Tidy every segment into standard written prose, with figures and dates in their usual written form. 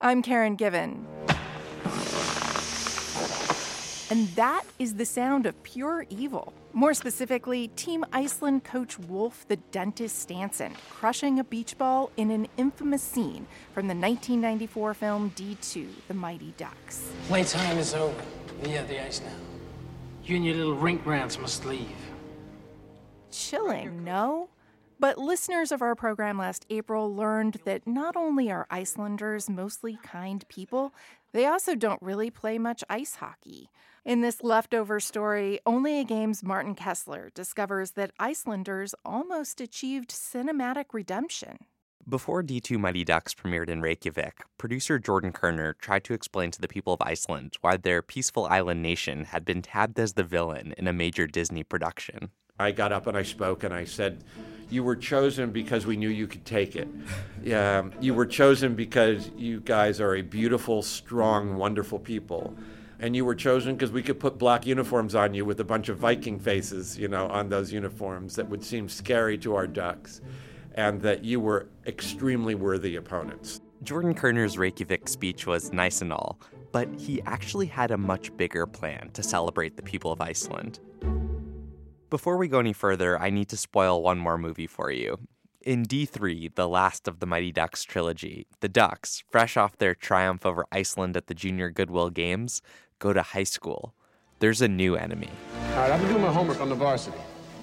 I'm Karen Given. And that is the sound of pure evil. More specifically, Team Iceland coach Wolf the Dentist Stansson crushing a beach ball in an infamous scene from the 1994 film D2, The Mighty Ducks. Playtime is over. We have the ice now. You and your little rink rats must leave. Chilling, no? But listeners of our program last April learned that not only are Icelanders mostly kind people, they also don't really play much ice hockey. In this leftover story, Only a Game's Martin Kessler discovers that Icelanders almost achieved cinematic redemption. Before D2 Mighty Ducks premiered in Reykjavik, producer Jordan Kerner tried to explain to the people of Iceland why their peaceful island nation had been tabbed as the villain in a major Disney production. I got up and I spoke and I said, "You were chosen because we knew you could take it. Yeah, you were chosen because you guys are a beautiful, strong, wonderful people. And you were chosen because we could put black uniforms on you with a bunch of Viking faces, on those uniforms that would seem scary to our ducks. And that you were extremely worthy opponents." Jordan Kerner's Reykjavik speech was nice and all, but he actually had a much bigger plan to celebrate the people of Iceland. Before we go any further, I need to spoil one more movie for you. In D3, the last of the Mighty Ducks trilogy, the Ducks, fresh off their triumph over Iceland at the Junior Goodwill Games, go to high school. There's a new enemy. All right, I've been doing my homework on the varsity.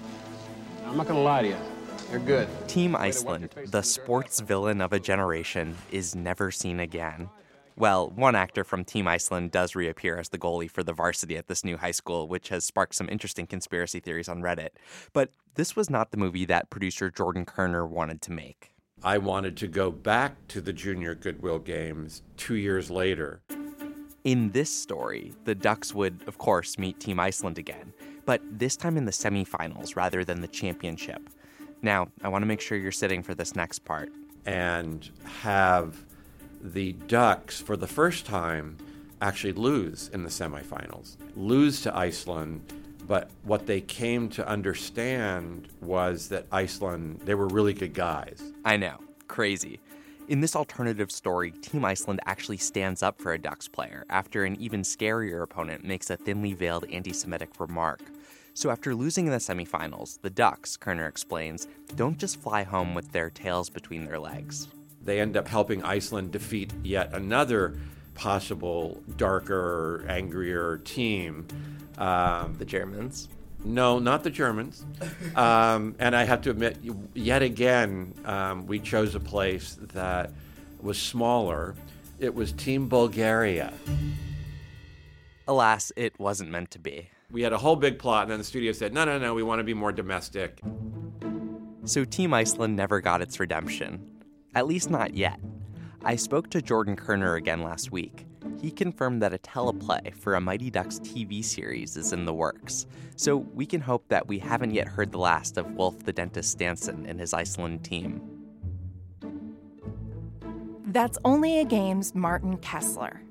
I'm not going to lie to you. They're good. Team Iceland, the sports villain of a generation, is never seen again. Well, one actor from Team Iceland does reappear as the goalie for the varsity at this new high school, which has sparked some interesting conspiracy theories on Reddit. But this was not the movie that producer Jordan Kerner wanted to make. I wanted to go back to the Junior Goodwill Games 2 years later. In this story, the Ducks would, of course, meet Team Iceland again, but this time in the semifinals rather than the championship. Now, I want to make sure you're sitting for this next part. And have the Ducks, for the first time, actually lose in the semifinals. Lose to Iceland, but what they came to understand was that Iceland, they were really good guys. I know, crazy. In this alternative story, Team Iceland actually stands up for a Ducks player after an even scarier opponent makes a thinly veiled anti-Semitic remark. So after losing in the semifinals, the Ducks, Kerner explains, don't just fly home with their tails between their legs. They end up helping Iceland defeat yet another possible darker, angrier team. The Germans? No, not the Germans. And I have to admit, yet again, we chose a place that was smaller. It was Team Bulgaria. Alas, it wasn't meant to be. We had a whole big plot, and then the studio said, no, we want to be more domestic. So Team Iceland never got its redemption. At least not yet. I spoke to Jordan Kerner again last week. He confirmed that a teleplay for a Mighty Ducks TV series is in the works. So we can hope that we haven't yet heard the last of Wolf the Dentist Stansson and his Iceland team. That's Only a Game's Martin Kessler.